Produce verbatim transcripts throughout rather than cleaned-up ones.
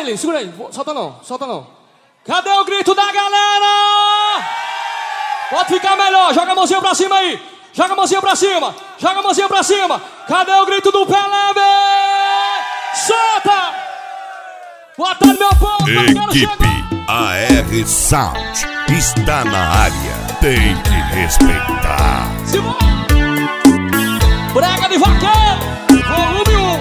ele, segura aí. Solta não, solta não. Cadê o grito da galera? Pode ficar melhor, joga a mãozinha pra cima aí. Joga a mãozinha pra cima, joga a mãozinha pra cima. Cadê o grito do Pelé? Solta! Boa tarde, meu povo. Equipe A R Sound está na área. Tem que respeitar. Simão! Brega de vaqueiro, volume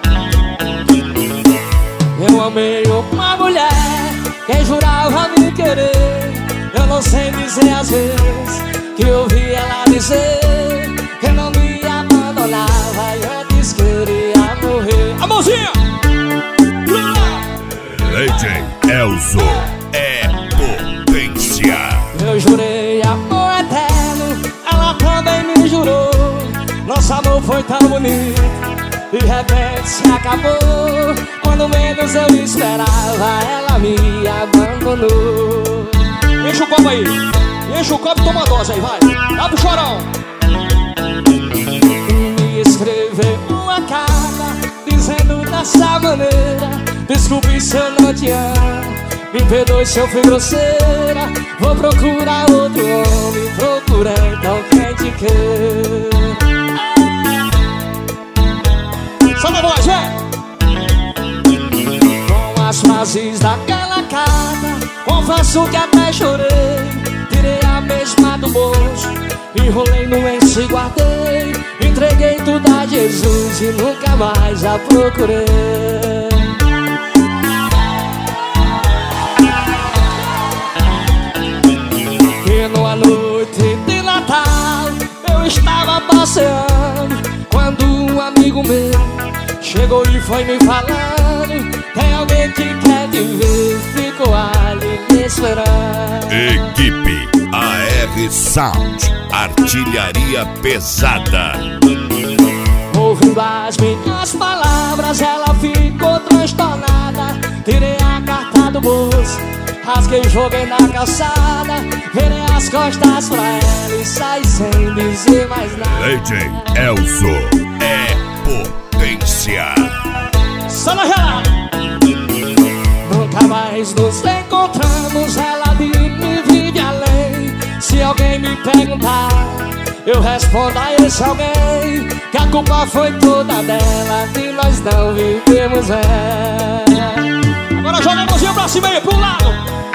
um. Eu amei uma mulher que jurava me querer. Eu não sei dizer às vezes que eu ouvi ela dizer que não me abandonava e antes queria morrer. A mãozinha! D J Elzo é potência. Eu jurei amor eterno, ela também me jurou. Nosso amor foi tão bonito, de repente se acabou. Quando menos eu esperava, ela me abandonou. Enche o copo aí, enche o copo e toma a dose aí, vai. Dá pro chorão. Me escreveu uma carta dizendo dessa maneira: desculpe se eu não te amo, me perdoe se eu fui grosseira. Vou procurar outro homem, procura então quem te quer. Solta a voz, vem! Com as frases daquela carta, confesso que até chorei. Tirei a mesma do bolso, enrolei no lenço e guardei. Entreguei tudo a Jesus e nunca mais a procurei. E numa noite de Natal eu estava passeando, quando um amigo meu chegou e foi me falando: tem alguém que quer te ver, ficou ali me esperando. Equipe A R Sound, artilharia pesada. Ouvindo as minhas palavras, ela ficou transtornada. Tirei a carta do bolso, rasguei e joguei na calçada. Virei as costas pra ela e saí sem dizer mais nada. D J Elzo é potência. Só na gelada. Nunca mais nos encontramos, ela de mim vive além. Se alguém me perguntar, eu respondo a esse alguém que a culpa foi toda dela, que nós não vivemos é. Agora joga a mãozinha pra cima aí, pro lado.